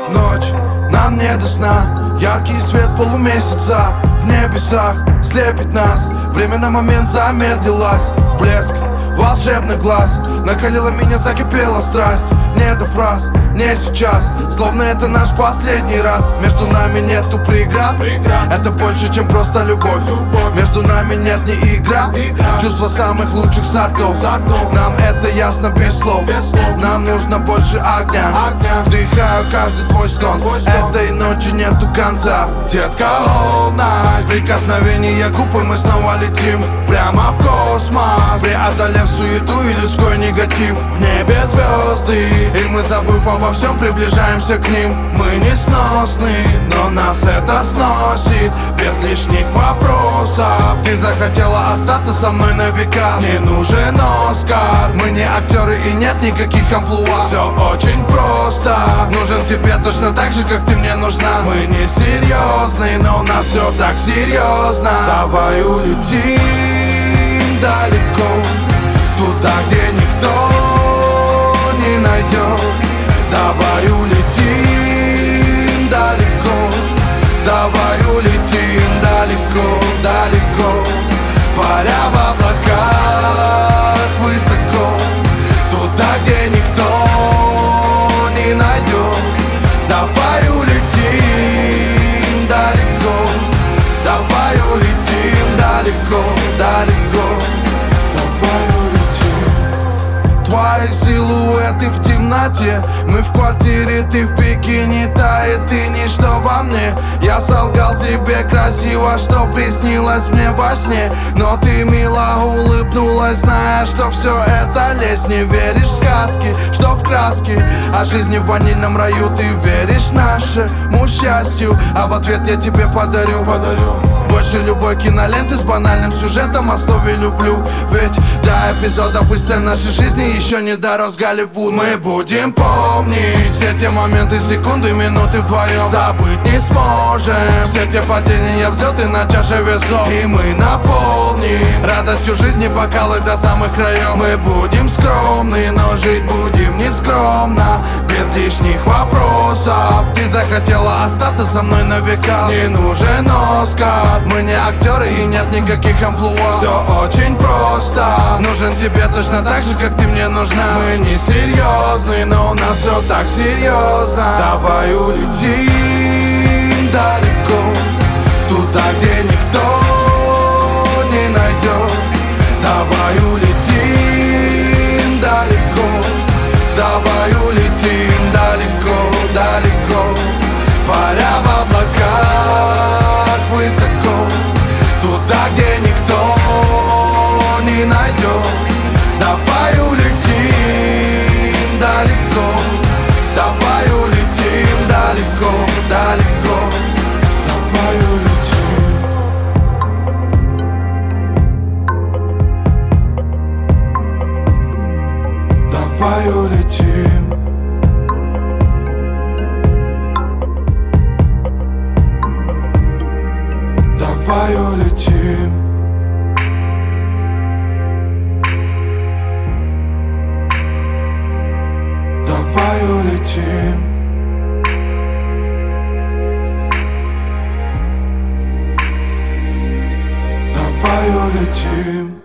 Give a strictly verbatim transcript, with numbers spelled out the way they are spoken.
Ночь, нам не до сна. Яркий свет полумесяца в небесах слепит нас. Время на момент замедлилось. Блеск волшебный глаз накалила меня, закипела страсть. Не до фраз, не сейчас, словно это наш последний раз. Между нами нету преград, это больше, чем просто любовь. Между нами нет ни игра, чувства самых лучших сортов. Нам это ясно без слов, нам нужно больше огня. Вдыхаю каждый твой стон, этой ночи нету конца. Детка, all night, прикосновение губ, и мы снова летим прямо в космос, преодолев суету и людской негатив. В небе звезды, и мы, забыв обо всем, приближаемся к ним. Мы несносны, но нас это сносит без лишних вопросов. Ты захотела остаться со мной на века, не нужен Оскар. Мы не актеры и нет никаких амплуа. Все очень просто, нужен тебе точно так же, как ты мне нужна. Мы не серьезны, но у нас все так серьезно. Давай улетим далеко, туда, где никто не найдет. Давай улетим далеко, давай улетим далеко, далеко, паря в облаках высоко, туда, где никто не найдет. Давай улетим далеко, давай улетим далеко, далеко, давай улетим. Твои силуэты в темноте, мы в квартире, ты в бикини, тает и ничто во мне. Я солгал тебе красиво, что приснилось мне во сне, но ты мило улыбнулась, зная, что все это лезь. Не веришь в сказки, что в краске, а жизни в ванильном раю. Ты веришь нашему счастью, а в ответ я тебе подарю, подарю больше любой киноленты с банальным сюжетом о слове люблю. Ведь до эпизодов и сцен нашей жизни еще не дорос Голливуд. Мы будем помнить все те моменты, секунды, минуты вдвоем. Забыть не сможем все те падения, взлеты на чаше весов. И мы наполним радостью жизни бокалы до самых краев. Мы будем скромны, но жить будем нескромно, без лишних вопросов. Ты захотела остаться со мной на века, не нужен Оскар. Мы не актеры и нет никаких амплуа. Все очень просто, нужен тебе точно так же, как ты мне нужна. Мы не серьезны, но у нас все так серьезно. Давай улетим далеко, туда, где никто не найдет. Давай улетим далеко, давай улетим далеко, далеко, паря в облаках высоко, туда, где никто не найдет. Давай улетим далеко, давай улетим далеко, далеко, давай улетим. Давай улетим. Давай улетим. Давай улетим. Давай улетим.